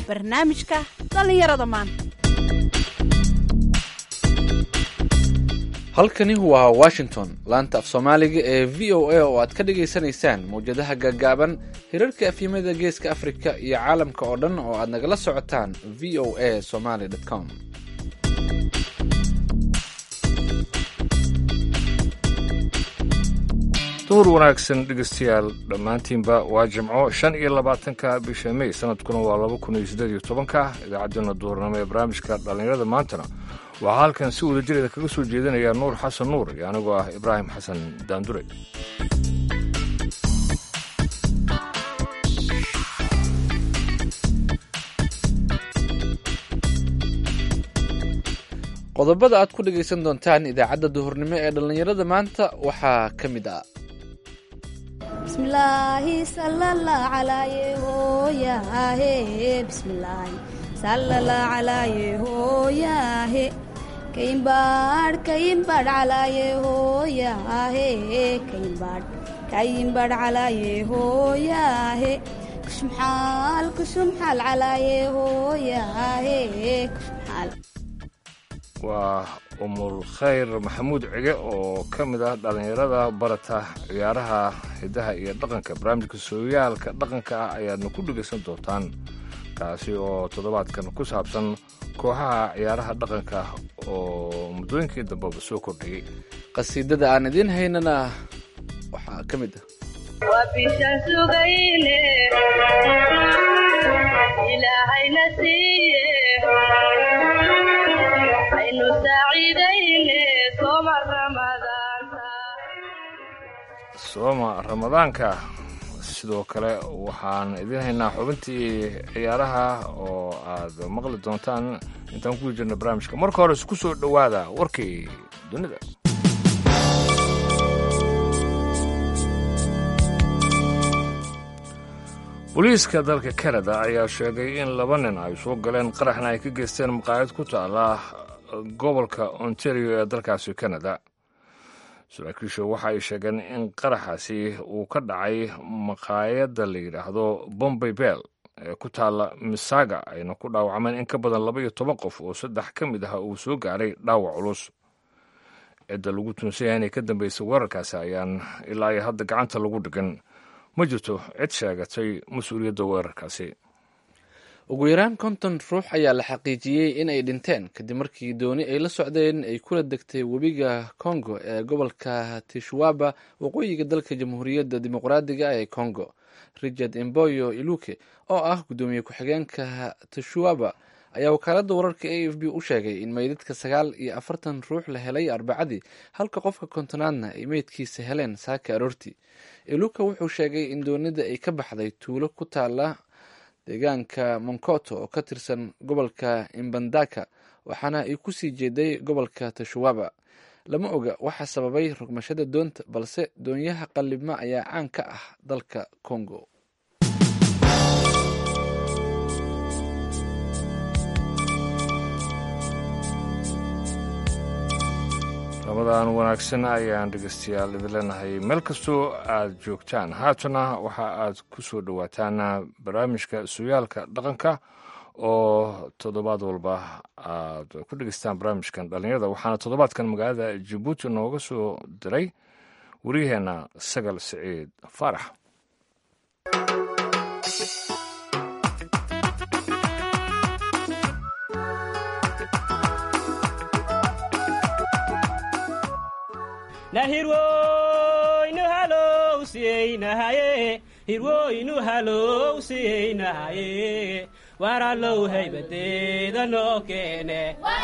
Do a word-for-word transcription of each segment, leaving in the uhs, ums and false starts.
barnaamijka dhallinyarada maanta. halkani waa washington, laanta af soomaaliga ee v o a oo aad ka dhagaysanaysaan mawjadaha gaagaaban, hirarka afyimada geeska afrika iyo caalamka oo dhan oo aad nagala socotaan v o a somaly com. duhur wanaagsan dhegeystayaal dhammaantiinba waa jimco shan iyo labaatanka bisha may sanadkuna waa laba kun iyo siddeed iyo tobanka. idaacaddeenna duhurnimo ee barnaamijka dhallinyarada maantana waxaa halkan si wada jireeda kaga soo jeedinaya nuur xasan nuur iyo anigoo ah ibraahim xasan daandure. qodobada aad ku dhegaysan doontaan idaacadda duhurnimo ee dhallinyarada maanta waxaa ka mid ah bismillaahi sallallahu calayhi hooyaahe bismillaahi sallallahu calayhi hooyaahe kaymbaadh kaymbaadh calayhi hooyaahe kaymbaadh kaymbaadh calayhi hooyaahe kushmaxaal kushmaxaal calayhi hooyaahe kushmaxaal. waa umul khayr maxamuud cige oo ka mid ah dhallinyarada barata ciyaaraha hiddaha iyo dhaqanka. barnaamijka sooyaalka dhaqanka ah ayaadna ku dhegaysan doontaan, kaasi oo toddobaadkan ku saabsan kooxaha ciyaaraha dhaqanka oo muddooyinkii dambeba soo kordhiyey. qasiidada aan idiin haynana waxaa ka mid ah ilaahayna siiye aynu saaciidayne sooma ramadaanka sooma ramadaanka. sidoo kale waxaan idiin haynaa xubintii ciyaaraha oo aad maqli doontaan intaan ku jirna barnaamijka. marka hore isku soo dhowaada warkii dunida. booliiska dalka kanada ayaa sheegay in laba nin ay soo galeen qaraxna ay ka geysteen maqaayad ku taala gobolka ontario ee dalkaasi kanada. saraakiishu waxa ay sheegeen in qaraxaasi uu ka dhacay maqaayadda la yidhaahdo bombay bell ee ku taala misaga, ayna ku dhaawacmeen in ka badan laba iyo toban qof oo saddex ka mid ah uu soo gaaray dhaawac culus. cidda lagu tuunsan yahay inay ka dambaysay weerarkaasi ayaan ilaa iyo hadda gacanta lagu dhigan. ma jirto cid sheegatay mas-uuliyadda weerarkaasi. ugu yaraan konton ruux ayaa la xaqiijiyey inay dhinteen kadib markii dooni ay la socdeen ay kula degtay webiga congo ee gobolka tishwaba waqooyiga dalka jamhuuriyadda dimuqraadiga ee congo. richard emboyo iluke oo ah guddoomiye ku-xigeenka tishwaba ayaa wakaaladda wararka a f b u sheegay in meydadka sagaal iyo afartan ruux la helay arbacadii, halka qofka kontonaadna ay meydkiisa heleen saaka aroortii. iluka wuxuu sheegay in doonida ay ka baxday tuulo ku taala deegaanka monkoto oo ka tirsan gobolka imbandaka, waxaana ay ku sii jeeday gobolka tashwaba. lama oga waxa sababay rogmashada doonta, balse doonyaha qallibma ayaa caan ka ah dalka congo. ramadaan wanaagsan ayaan dhegeystayaal idin leenahay meel kastoo aad joogtaan. haatana waxa aad ku soo dhowaataan barnaamijka sooyaalka dhaqanka oo toddobaad walba aad ku dhegeystaan barnaamijkan dhallinyarada. waxaana toddobaadkan magaalada jabuuti nooga soo diray wariyaheenna sagal siciid faarax. nahirwoynu halowsiyeynahaye hirwoynu halowsiyeynahaye waralow haybadeeda noo keene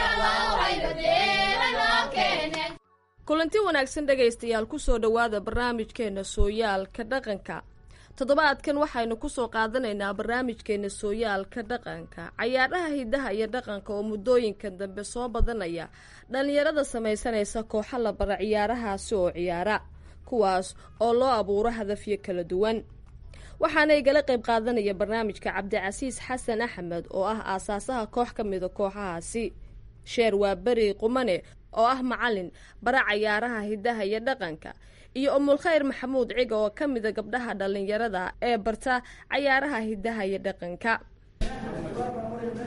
kulanti wanaagsan dhegaystayaal ku soo dhowaada barnaamijkeenna sooyaalka dhaqanka. toddobaadkan waxaynu ku soo qaadanaynaa barnaamijkeenna sooyaalka dhaqanka cayaaraha hiddaha iyo dhaqanka oo muddooyinka dambe soo badanaya dhallinyarada samaysanaysa kooxa la bara ciyaarahaasi oo ciyaara, kuwaas oo loo abuuro hadafyo kala duwan. waxaana igala qayb qaadanaya barnaamijka cabdicasiis xasan axmed oo ah aasaasaha koox ka mida kooxahaasi, sheer waa beri qumane oo ah macalin bara cayaaraha hiddaha iyo dhaqanka, iyo umulkhayr maxamuud ciga oo ka mida gabdhaha dhallinyarada ee barta cayaaraha hiddaha iyo dhaqanka.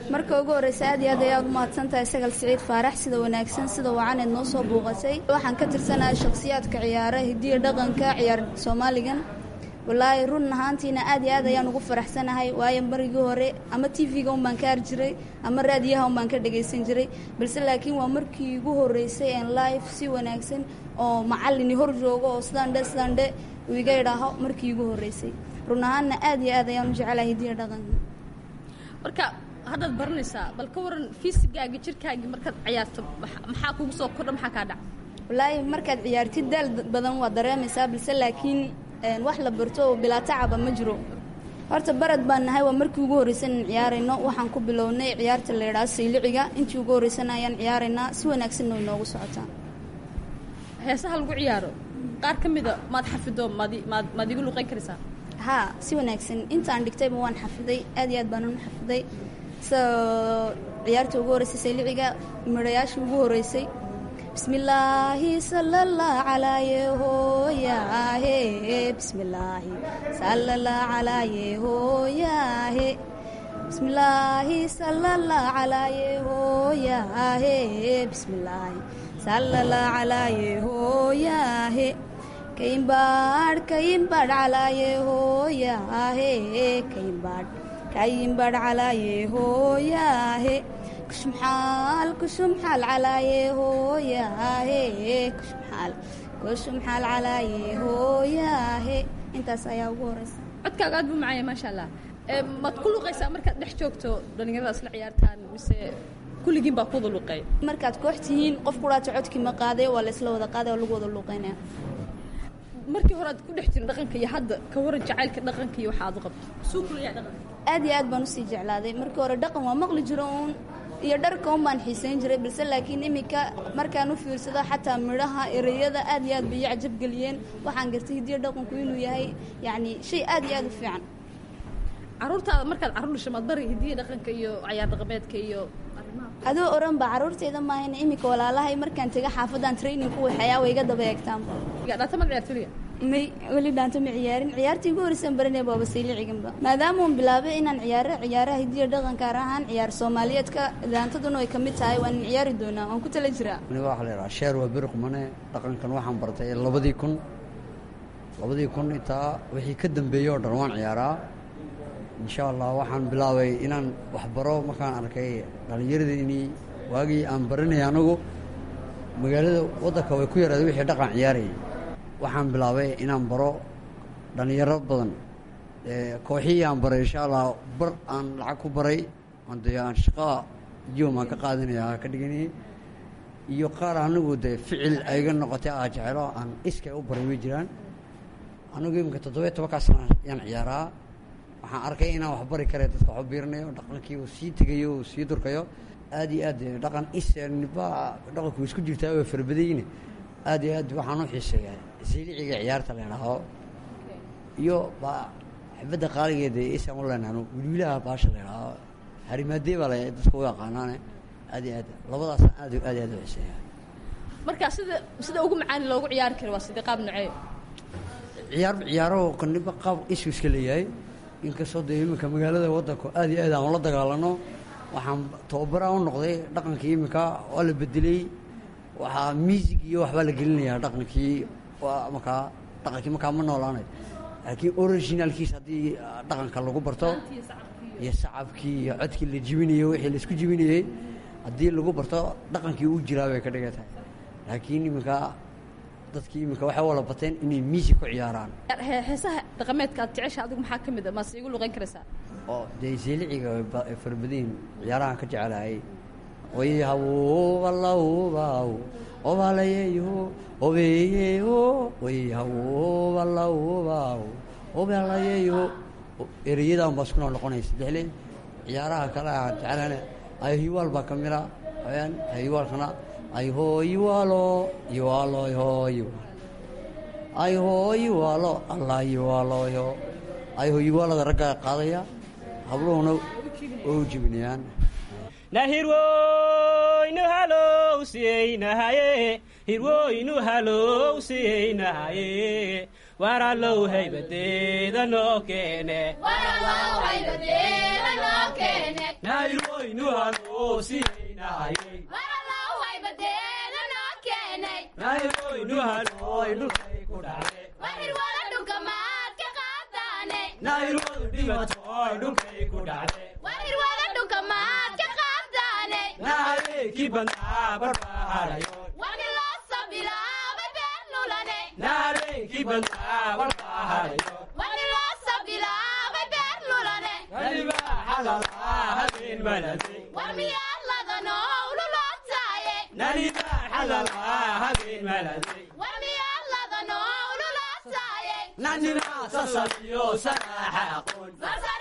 marka ugu horreysa aad iyo aad ayaad u mahadsantahay sagal siciid faarax sida wanaagsan sida wacaneed noo soo buuqatay waxaan ka tirsanahay shakhsiyaadka ciyaara hidiya dhaqanka ciyaar soomaaligan wallaahi run ahaantiina aad iyo aad ayaan ugu faraxsanahay waayo marigii hore ama t v-ga un baan ka ar jiray ama raadiyaha un baan ka dhagaysan jiray balse laakiin waa markii igu horreysay en live si wanaagsan oo macallini hor joogo oo sidaan dhe sidaan dhe uu iga idhaaho markii igu horreysay run ahaanna aad iyo aad ayaan u jecelahay hidiya dhaqanka marka haddaad baranaysaa bal ka waran fiisigaagi jirkaagii markaad ciyaarto maxaa kugu soo kordha maxaa kaa dhaca wallaahi markaad ciyaartid daal badan waa dareemaysaa balse laakiin wax la barto oo bilaa tacaba ma jiro horta barad baan nahay waa markii ugu horreysan in ciyaarayno waxaan ku bilownay ciyaarta la yidhaha sayliciga intii ugu horreysana ayaan ciyaaraynaa si wanaagsanna way noogu socotaa heesaha lagu ciyaaro qaar ka mida maad xafido maad maad maad igu luqayn karaysaa haa si wanaagsan intaan dhigtayba waan xafiday aad iyo aad baan u xafiday so ciyaarta ugu horreysay sayliciga midhayaashii ugu horreysay bismillaahi sallallahu calayhi hooyaahe bismillaahi sallallahu calayhi hooyaahe bismillaahi sallallahu calayhi hooyaahe bismillaahi sallallahu calayhi hooyaahe kaymbaadh kaymbaadh calayhi hooyaahe kaymbaadh kaymbaadh calayhi hooyaahe kushumxaal kushumxaal calaaye hooyaahe kushumxaal kushumxaal calaaye hooyaahe intaas ayaa ugu horeysa codkaaga aad buu macaya maasha allah maad ku luqaysaa markaad dhex joogto dhallinyarada isla ciyaartaan mise kulligiin baa ku wada luqeey markaad koox tihiin qof kudhaata codkii ma qaaday waa la isla wada qaaday oo lagu wada luqeynaya markii hore aad ku dhex jirin dhaqanka iyo hadda ka waran jacaylka dhaqanka iyo waxa aad u qabto suu kulayaa dhaqanka aad iyo aad baan usii jeclaaday markii hore dhaqan waa maqli jiro uun iyo dharka un baan xiisayn jiray balse laakiin iminka markaan u fiirsado xataa midhaha ereyada aad iyo aad bay ii cajabgeliyeen waxaan gartay hidiya dhaqanku inuu yahay yacni shay aad iyo aad u fiican carruurtaada markaad carruur dhasho maad bari hidiya dhaqanka iyo cayaar dhaqameedka iyo arrimaha adoo oran ba carruurteyda maahayna iminka walaalahay markaan tega xaafadan training ku waxayaa way iga daba eegtaan dhaanta ma ciyaartoliya may weli dhaanta ma ciyaarin ciyaartii ugu horreysan baranaya baaba sayliciganba maadaama uun bilaabay inaan ciyaaro ciyaaraha hidiya dhaqanka gaar ahaan ciyaar soomaaliyeedka daantaduna ay ka mid tahay waan in ciyaari doonaa waan ku tala jiraa aniga waxaa la yidhaha sheer waa beri qumane dhaqankan waxaan bartay labadii kun labadii kun intaa wixii ka dambeeyey oo dhan waan ciyaaraa insha allah waxaan bilaabay inaan waxbaro markaan arkay dhallinyaradiinii waagii aan baranaya anagu magaalada waddanka way ku yaraaday wixii dhaqan ciyaarayay waxaan bilaabay inaan baro dhallinyaro badan kooxihii aan baray insha allah bar aan lacag ku baray de aan shaqaa jom aan ka qaadanaya ka dhiganayay iyo qaar anigu dee ficil ayga noqotay aa jecelo aan iskay u baray way jiraan anigu iminka toddobiyo tobankaa sana ayaan ciyaaraa waxaan arkay inaan wax bari kara dadka waxu biirinayo dhaqankii uu sii tegayo uu sii durkayo aad iyo aad dhaqan isba dhaqanku isku jirtaa way farabadayne aad iyo aad waxaan u xiiseeyaa sayliciga ciyaarta la idhaaho iyo ba xibadda qaaligeeda isaan u leenaano wilwilaha baasha la idhaaho harimaadee baa la dadka u yaqaanaane aad iyo aad labadaas aad aad aad u xiiseeyaa marka sida sida ugu macaani loogu ciyaari karo waa sidii qaab nocee ciyaar ciyaaro qaniba qaab isu iska leeyahay inkastoo dee iminka magaalada waddanku aad iyo aad aan la dagaalano waxaan tababaraa u noqday dhaqankii iminka waa la bedelay waxaa miisig iyo waxbaa la gelinayaa dhaqankii waa markaa dhaqankii markaa ma noolaanay laakiin originalkiis haddii dhaqanka lagu barto iyo sacabkii iyo codkii la jibinayo wixii laisku jibinayey haddii lagu barto dhaqankii uu jiraa bay ka dhigan tahay laakiin iminka dadkii iminka waxay wala bateen inay miisig ku ciyaaraan heesaha dhaqameedka aad jecesha adigu maxaa ka mid a maase igu luqayn karaysaa oo dee sayliciga ay farabadayin ciyaarahan ka jecelahay wayhawbalawbaw obalayeyo obeyeyo wayhawbalawbaw obalayeyo ereyadan baa iskuna noqonaysa dexle ciyaaraha kale aan jecelana ay hiwaal baa ka mira ayaan hiwaalkana ay hooyiwaalo yiwaalo hooyi ay hooyiwaalo allah yiwaaloyo ay hooyiwaalada raggaa qaadaya habluhuna oo u jibinayaan na hirwoynu halowsiyeynahaye hirwoynu halowsiyeynahaye warallow haybadeeda noo keene nayroynu haloosinaynayey nayroynu halooy dhulkay ku dhacde nayrwadu dhimatoy dhulkay ku dhacde na habeenkii badnaa barbaa hadhayo na habeenkii badnaa barbaa hadhayo walibaa xalalaa habeen maladay nalibaa xalalaa habeen maladay nanibaa sasaliyo saraaxa aqoon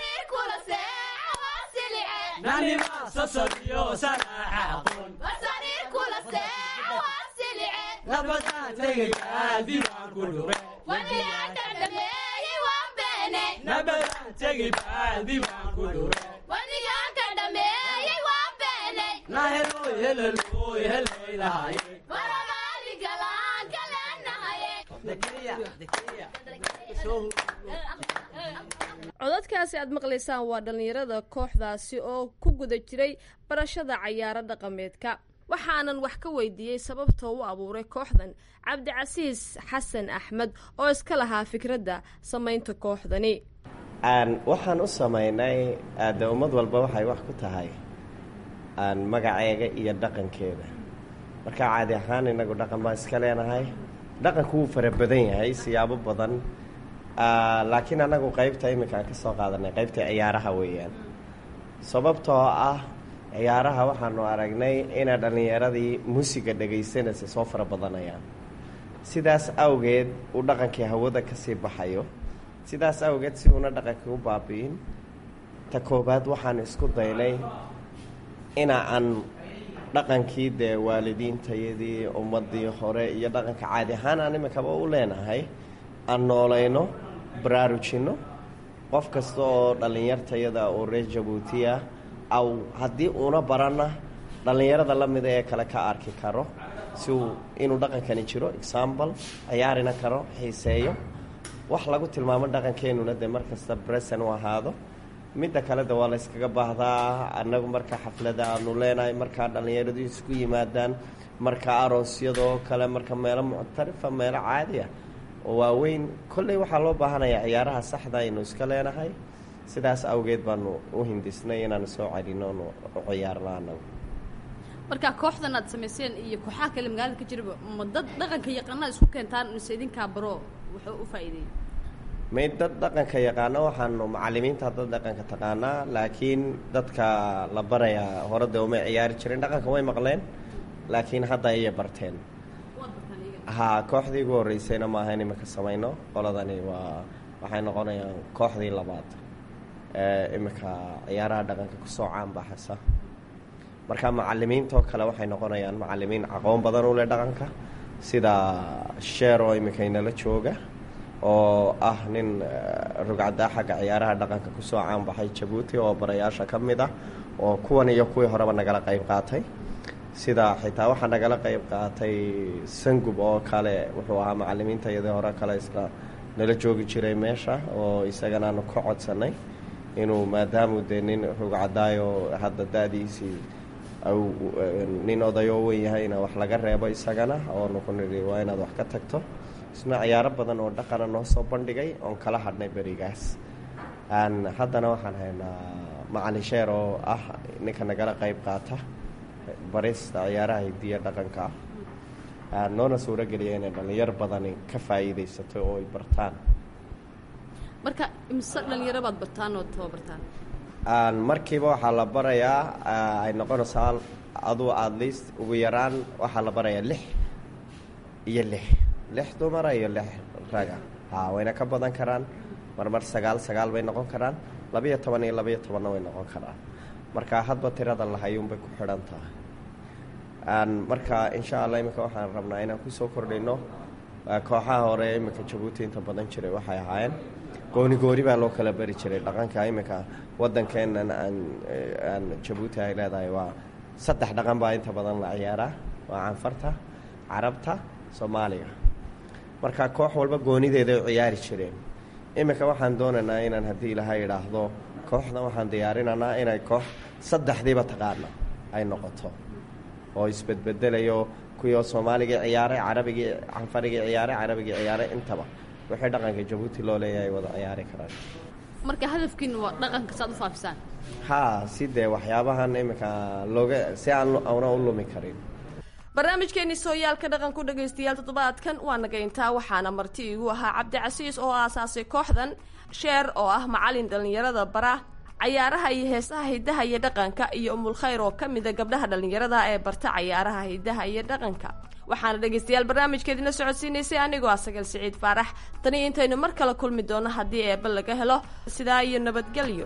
nanibaa sasaliyo saraaxa aqoon nabadaan tegayaa diiwaan ku dhume nabadaan tegibaa diiwaan ku dhume na heloy helaloy heloy lahaye codadkaasi aad maqlaysaan waa dhallinyarada kooxdaasi oo ku guda jiray barashada cayaaro dhaqameedka waxaanan wax ka weydiiyey sababtoo u abuuray kooxdan cabdicasiis xasan axmed oo iska lahaa fikradda samaynta kooxdani waxaan u samaynay de ummad walba waxay wax ku tahay magaceega iyo dhaqankeeda marka caadi ahaan inagu dhaqan baan iska leenahay dhaqanku wuu fara badan yahay siyaabo badan laakiin annagu qaybta iminkaan ka soo qaadanay qaybta ciyaaraha weeyaan sababtoo ah ciyaaraha waxaanu aragnay inay dhallinyaradii muusiga dhagaysanaysa soo fara badanayaan sidaas awgeed uu dhaqankii hawada ka sii baxayo sidaas awgeed si uuna dhaqankii u baabi'in ta koobaad waxaan isku daynay ina aan dhaqankii dee waalidiintayadii ummadii hore iyo dhaqanka caadi ahaan aan iminkaba u leenahay aan noolayno baraarujinno qof kasta oo dhallinyartayada oo reer jabuutiya aw haddii uuna baranna dhallinyarada la mida ee kale ka arki karo si uu inuu dhaqankani jiro example ciyaarina karo xiiseeyo wax lagu tilmaamo dhaqankeenuna dee markasta bresen u ahaado midda kale de waa la yskaga baahdaa annagu marka xaflada aanu leenahay markaa dhallinyaradu isku yimaadaan marka aroosyadoo kale marka meelo muctarifa meelo caadi ah oo waaweyn kolley waxaa loo baahanayaa ciyaaraha saxda aynu iska leenahay sidaas awgeed baanu u hindisnay inaanu soo celino nu ciyaarna anagu marka kooxdan aad samayseen iyo kooxaha kale magaalada ka jiraba ma dad dhaqanka yaqaanaa isku keentaan mise idinkaa baro wuxuu u faa'iideeyey may dad dhaqanka yaqaano waxaanu macallimiinta dad dhaqanka taqaanaa laakiin dadka la barayaa hore dee umay ciyaari jireen dhaqanka way maqleen laakiin hadda ayay barteen haa kooxdii ugu horreysayna maaha in iminka samayno qoladani waa waxay noqonayaan kooxdii labaad ee iminka ciyaaraha dhaqanka kusoo caanbaxaysa marka macallimiintoo kale waxay noqonayaan macallimiin aqoon badan u leh dhaqanka sida sheer oo iminka inala jooga oo ah nin rugcadaa xagga ciyaaraha dhaqanka kusoo caanbaxay jabuuti oo barayaasha ka mid ah oo kuwan iyo kuwii horeba nagala qayb qaatay sida xitaa waxaa nagala qayb qaatay sangub oo kale wuxuu ahaa macallimiinta iyadii hore kale isla nala joogi jiray meesha oo isagana aanu ka codsanay inuu maadaamu dee nin rugcadaayo hadda da-diisii nin odayoo wen yahay ina wax laga reebo isagana oonu ku nidhi waa inaad wax ka tagto isna ciyaaro badan oo dhaqana noo soo bandhigay oon kala hadhnay berigaas haddana waxaan haynaa macalin sheer oo ah ninka nagala qayb qaata barista ciyaaraha hidiya dhaqanka ah noona suuro geliya inay dhallinyar badani ka faa'iidaysato oo ay bartaan marka imise dhallinyaro baad bartaan oo tababartaan markiiba waxaa la barayaa ay noqonaysaa aduu at least ugu yaraan waxaa la barayaa lix iyo lix lix dumara iyo lix raga haa wayna ka badan karaan marmar sagaal sagaal bay noqon karaan labiyo toban iyo labiyo tobanna way noqon karaan marka hadba tirada lahayuunbay ku xidhan tahay marka insha allah iminka waxaan rabnaa inaan kusoo kordhino kooxaha hore iminka jabuuti inta badan jiray waxay ahaayeen gooni gooni baa loo kala bari jiray dhaqanka iminka waddankeennan aan aan jabuuti ay leedahay waa saddex dhaqan baa inta badan la ciyaaraa waa canfarta carabta soomaaliga marka koox walba goonideeda u ciyaari jireen. iminka waxaan doonaynaa inaan haddii ilaahay idhaahdo kooxdan waxaan diyaarinaynaa inay koox saddexdiiba taqaana ay noqoto oo isbedbedelayo kuwii soomaaligii ciyaaray, carabigii canfarigii ciyaaray, carabigii ciyaaray, intaba wixii dhaqanka Jabuuti loo leeyahay wada ciyaari karaan. marka hadafkiina waa dhaqanka saad u faafisaan. haa sidee waxyaabahan iminka looga si aan una u lumi karin. barnaamijkeeni sooyaalka dhaqanku dhagaystayaal toddobaadkan waa naga intaa, waxaana marti igu ahaa cabdicasiis oo aasaasay kooxdan, sheer oo ah macalin dhallinyarada bara cayaaraha iyo heesaha hidaha iyo dhaqanka, iyo umulkhayr oo ka mida gabdhaha dhallinyarada ee barta cayaaraha hidaha iyo dhaqanka. waxaana dhegaystayaal barnaamijkeedina socodsiinaysay anigoo ah Sagal Siciid Faarax. tani intaynu mar kale kulmi doono haddii eebba laga helo, sidaa iyo nabadgelyo.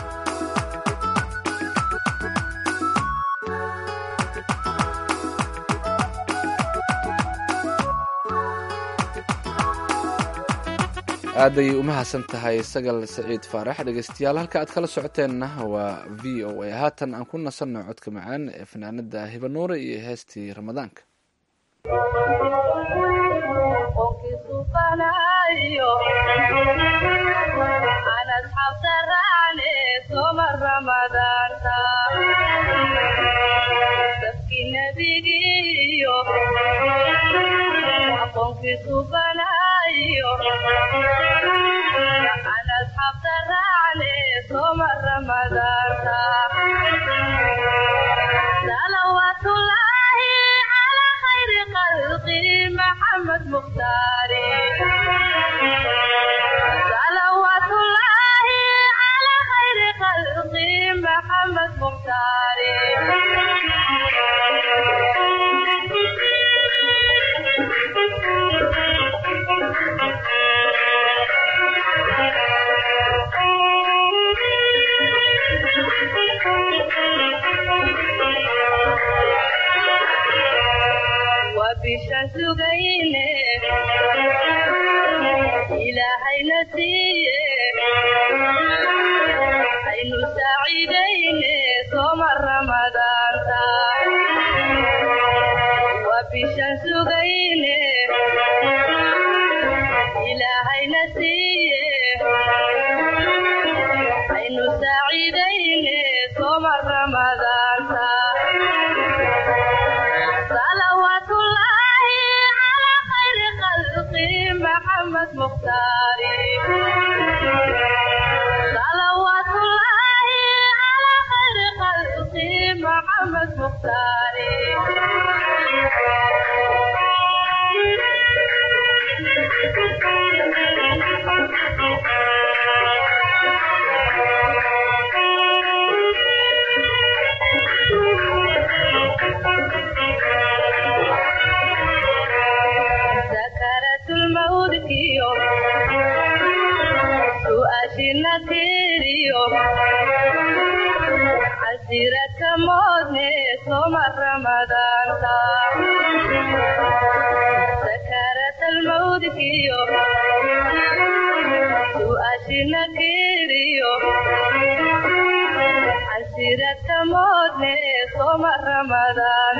aad ayay u mahadsan tahay Sagal Siciid Faarax. dhegaystayaal halka aad kala socoteenna waa v o a. haatan aan ku nasanno codka macaan ee fanaanada Hiba Nuure iyo heestii Ramadaanka. صلوات الله على خير خلقه محمد مختاري صلوات الله على خير خلقه محمد مختاري وبشمس غينه إلهي نسيه عين سعيدين صوم رمضان وبشمس غينه إلهي نسيه عين سعيدين صوم رمضان صلوات الله على خير خلقه محمد مختاري صلوات الله على خير خلقه محمد مختاري سكرت الموت كيو سؤاشنا كيريو عسيرك موتني صوم رمضان سكرت الموت كيو سؤاشنا كيريو عسيرك موتني صوم رمضان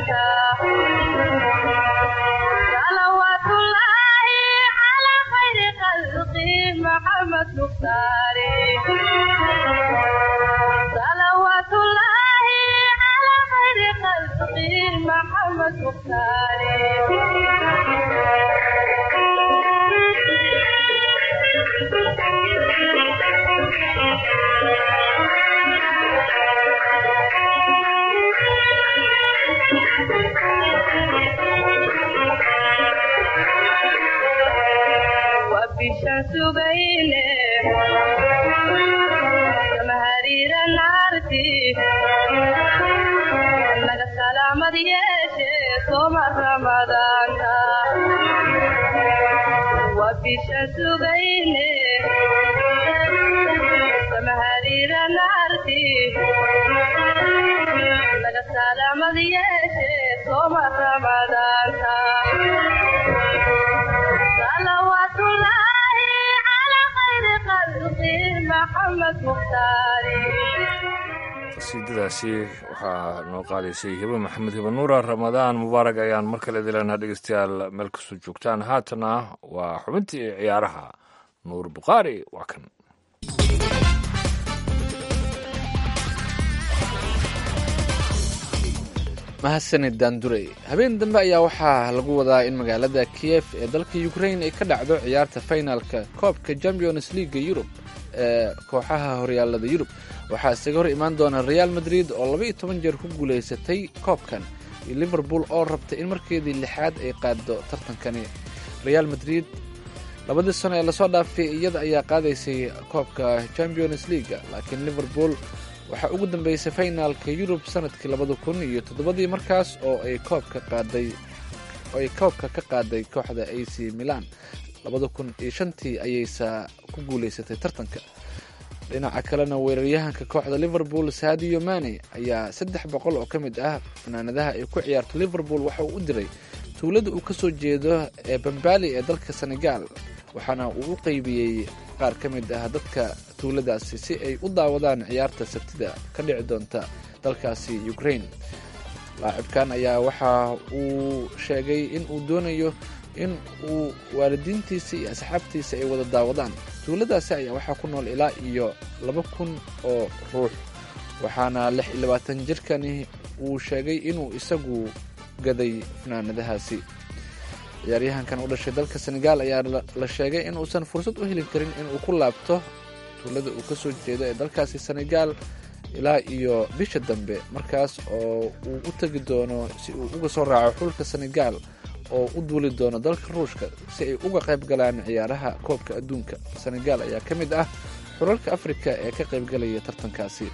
صلوات الله على خير خلقه محمد مختاري صلوات الله على خير خلقه محمد مختاري وبشمس بينه كمهرير النارتي لك سلامة يشي صوم رمضان وبشمس بينه كمهرير النارتي لك سلامة يشي صوم رمضان صلوات الله على خير خلقه محمد مختاري qasiidadaasi waxaa noo qaadaysay hibe maxamed hibe nuura. ramadaan mubaarag ayaan mar kale dilanaa dhegeystayaal meel kastoo joogtaan. haatana waa xubintii ciyaaraha. nuur bukhaari waa kan. mahadsanid daandurey. habeen dambe ayaa waxaa lagu wadaa in magaalada kiyef ee dalka ukrain ay ka dhacdo ciyaarta finalka koobka champions leaga yurub ee kooxaha horyaalada yurub. waxaa isaga hor imaan doona real madrid oo laba iyo toban jeer ku guulaysatay koobkan, iyo liverpool oo rabta in markeedii lixaad ay qaado tartankani. real madrid labadii sano ee lasoo dhaafay iyada ayaa qaadaysay koobka champions leaga, laakiin liverpool waxaa ugu dambeysay finaalka yurub sanadkii labada kun iyo toddobadii markaas oo ay koobka qaaday oo ay koobka ka qaaday kooxda a c milan. labada kun iyo shantii ayaysa ku guulaysatay tartanka. dhinaca kalena weeraryahanka kooxda liverpool sadio mane ayaa saddex boqol oo ka mid ah fanaanadaha ay ku ciyaarto liverpool waxa uu u diray tuulada uu ka soo jeedo ee bambali ee dalka senegal, waxaana uu u qeybiyey qaar ka mid ah dadka tuuladaasi si ay u daawadaan ciyaarta sabtida ka dhici doonta dalkaasi ukraine. laacibkan ayaa waxa uu sheegay in uu doonayo in uu waalidiintiisa iyo asxaabtiisa ay wada daawadaan. tuuladaasi ayaa waxaa ku nool ilaa iyo laba kun oo ruux, waxaana lix iyo labaatan jirkani uu sheegay inuu isagu gaday fanaanadahaasi. ciyaaryahankan u dhashay dalka senegal ayaa la sheegay in uusan fursad u heli karin inuu ku laabto tuulada uu ka soo jeedo ee dalkaasi senegal ilaa iyo bisha dambe, markaas oo uu u tegi doono si uu uga soo raaco xulka senegal oo u duuli doono dalka ruushka si ay uga qayb galaan ciyaaraha koobka adduunka. senegal ayaa ka mid ah xulalka afrika ee ka qaybgalaya tartankaasi.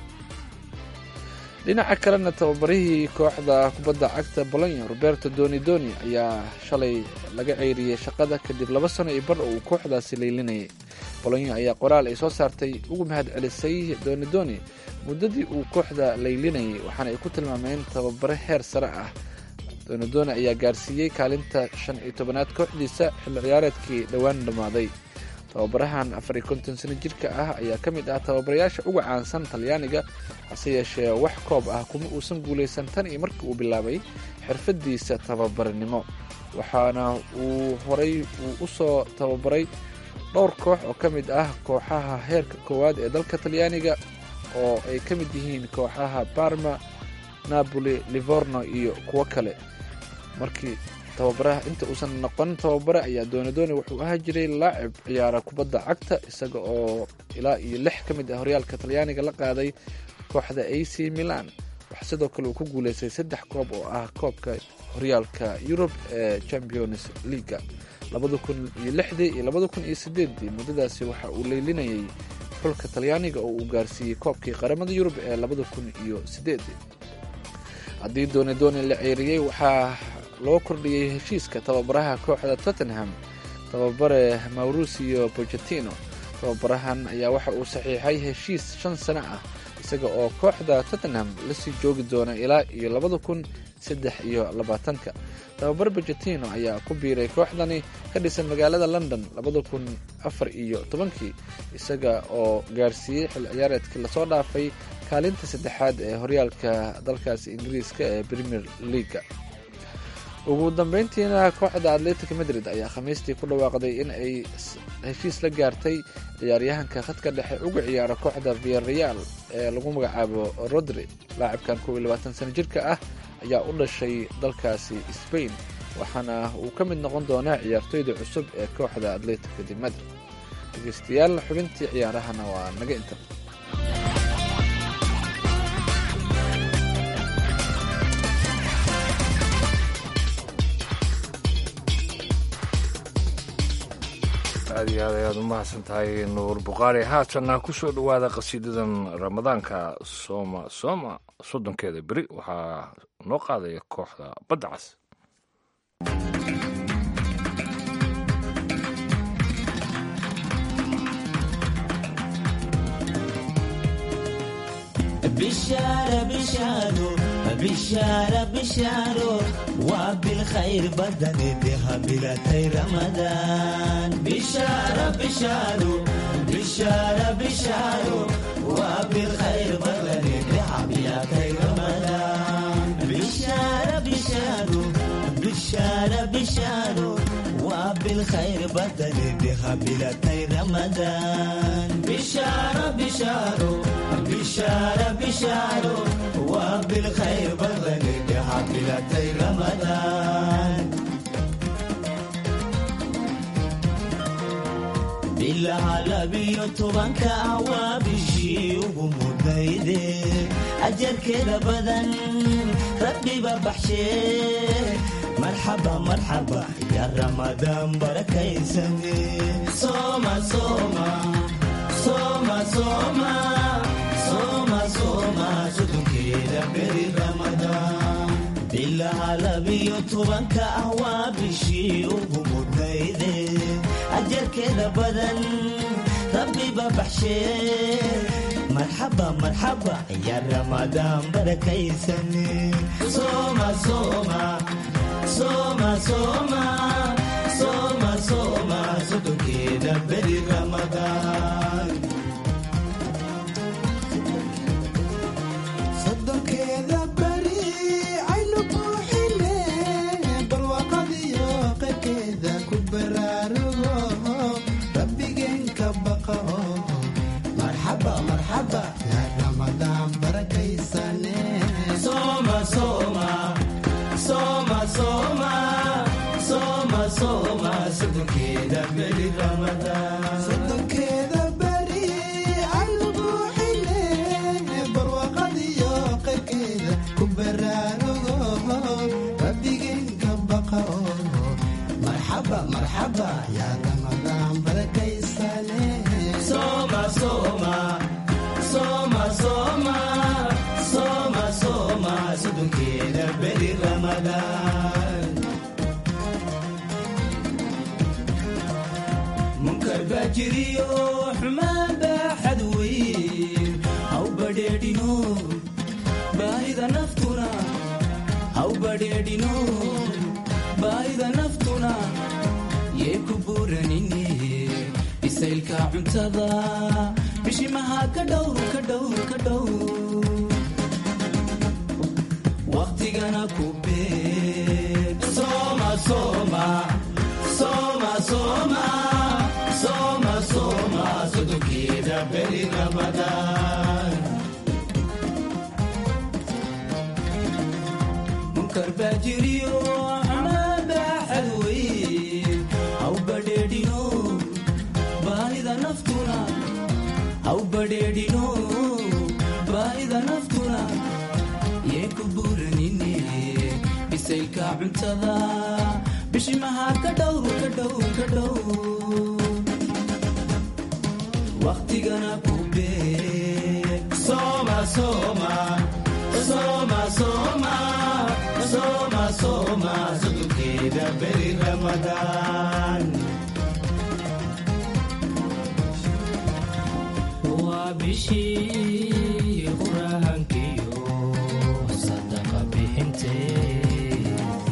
dhinaca kalena tababarihii kooxda kubadda cagta bolonya roberto donidoni ayaa shalay laga ceyriyey shaqada kadib laba sano iyo bar oo uu kooxdaasi leylinayay. bolonya ayaa qoraal ay soo saartay ugu mahad celisay donidoni muddadii uu kooxda leylinayay, waxaana ay ku tilmaameen tababare heer sare ah. donidoni ayaa gaarsiiyey kaalinta shan iyo tobanaad kooxdiisa xilli ciyaareedkii dhowaan dhammaaday. tababarahan afar iyo konton sano jirka ah ayaa ka mid ah tababarayaasha uga caansan talyaaniga, hase yeeshee wax koob ah kuma uusan guulaysan tan iyo markii uu bilaabay xirfadiisa tababarnimo, waxaana uu horay uu u soo tababaray dhowr koox oo ka mid ah kooxaha heerka koowaad ee dalka talyaaniga oo ay ka mid yihiin kooxaha Parma, Napoli, Livorno iyo kuwo kale. markii tababaraha inta uusan noqon tababare ayaa doonidoni wuxuu ahaa jiray laacib ciyaara kubadda cagta, isaga oo ilaa iyo lix ka mid ah horyaalka talyaaniga la qaaday kooxda a c milan. waxaa sidoo kale uu ku guulaystay saddex koob oo ah koobka horyaalka yurub ee champions leaga labada kun iyo lixdii iyo labada kun iyo sideedii. muddadaasi waxa uu leylinayay xulka talyaaniga oo uu gaarsiiyey koobkii qaramada yurub ee labada kun iyo sideedii. haddii doonidoni la ceyriyey waxaa loo kordhiyey heshiiska tababaraha kooxda tottenham, tababare mauricio pochettino. tababarahan ayaa waxa uu saxiixay heshiis shan sano ah isaga oo kooxda tottenham lasii joogi doona ilaa iyo labada kun saddex iyo labaatanka. tababare pochettino ayaa ku biiray kooxdani ka dhisan magaalada london labada kun afar iyo tobankii, isaga oo gaarsiiyey xil ciyaareedkii lasoo dhaafay kaalinta saddexaad ee horyaalka dalkaasi ingiriiska ee premier leaga. ugu dambeyntiina kooxda atletic madrid ayaa khamiistii ku dhawaaqday in ay heshiis la gaartay ciyaaryahanka khadka dhexe uga ciyaara kooxda villarreal ee lagu magacaabo rodri. laacibkan kow iyo labaatan sano jirka ah ayaa u dhashay dalkaasi spain, waxaana uu ka mid noqon doonaa ciyaartoyda cusub ee kooxda atletic de madrid. dhegeystayaal xubintii ciyaarahana waa naga inta. aad iyo aad ayaad u mahadsan tahay nuur bukhaari. haatanna ku soo dhowaada qasiidadan ramadaanka sooma sooma soddonkeeda beri waxaa noo qaadaya kooxda badda cas. بشارة بشارة بشارة بشارة وبالخير بدن بها بلاتي رمضان. بشارة بشارة بشارة بشارة وبالخير بدن بها bilatay ramadaan bishaara bishaaro bishaara bishaaro waa bilkhayr badani biha bilatay ramadaan bishaara bishaaro bishaara bishaaro waa bilkhayr badani biha bilatay ramadaan bilaha labiyo tobanka waa bishii ugu mudnayde ajarkeeda badan rabbiba baxshee marxaba marxaba ya ramadaan barakaysane sooma sooma sooma sooma sooma sooma sodonkeeda beri ramadaan bilaha labiyo tobanka waa bishii ugu mudnayde ajarkeeda badan rabbiba baxshee marxaba marxaba ya ramadaan barakaysane sooma sooma sooma sooma sooma sooma sodonkeeda beri ramadaan sodonkeeda beri aynu buuxine barwaaqadiyo qaybkeeda ku baraarugo rabbigeenka baqa marxaba marxaba ya ramadaan barakaysane sooma sooma sooma sooma sooma sooma sodonkeeda beri ramadaan sodonkeeda beri aynu buuxine barwaaqadiyo qaybkeeda ku baraarugo rabbigeenka baqa marxaba marxaba ya ramadaan barakaysane sooma sooma sooma sooma sooma sooma sodonkeeda beri ramadaan munkar baa jiriyo xumaan baa xadweyn haw badheedhino baahida naftuna haw badheedhino baahida naftuna yee ku buuranine bisaylka cuntada bishimaha ka dhowr ka dhowr ka dhowr waqtigana ku beeg sooma sooma sooma sooma sooma sooma sodonkeeda beri ramadaan munkar baa jiriyo xumaan baa xadweyn haw badheedhino baahida naftuna haw badheedhino baahida naftuna yee ku buuranine bisaylka cuntada bishimaha ka dhowr ka dhowr ka dhowr waqtigana ku beeg sooma sooma sooma sooma sooma sooma sodonkeeda beri ramadaan waa bishii quraankiyo sadaqa bixintee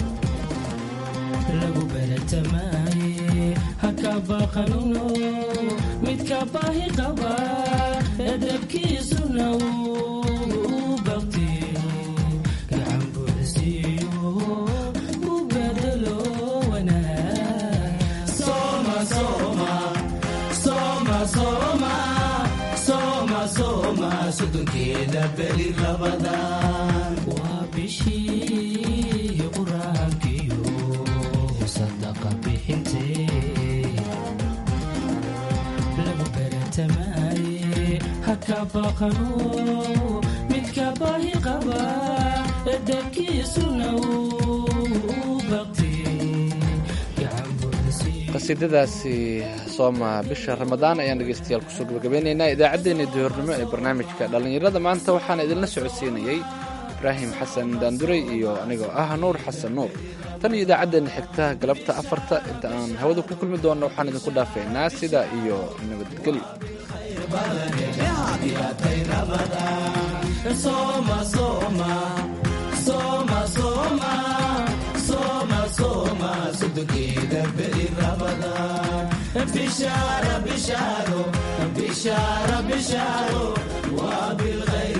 lagu baratamaye haka baqanuno midka baahi qaba edabkiisuna uu baqtiyo gacan buuxsiiyo u bedelo wanaag sooma sooma sooma sooma sooma sooma sodonkeeda beri ramadaan waa bishii quraankiyo sadaqa bixintee lagu baratamaye haka baqano midka baahi qaba edabkiisuna uu baqtiy qasiidadaasi sooma bisha ramadaan ayaan dhegeystayaal kusoo gabagabeynaynaa idaacaddeenii duhurnimo ee barnaamijka dhallinyarada maanta waxaana idinla socodsiinayey ibraahim xasan daanduray iyo anigoo ah nuur xasan nuur tan iyo idaacaddeenna xigta galabta afarta inta aan hawada ku kulmi doonno waxaan idinku dhaafaynaa sida iyo nabadgelyo sodonkeeda beri ramadaan bishaara bishaaro bishaara bishaaro waa bilkhayr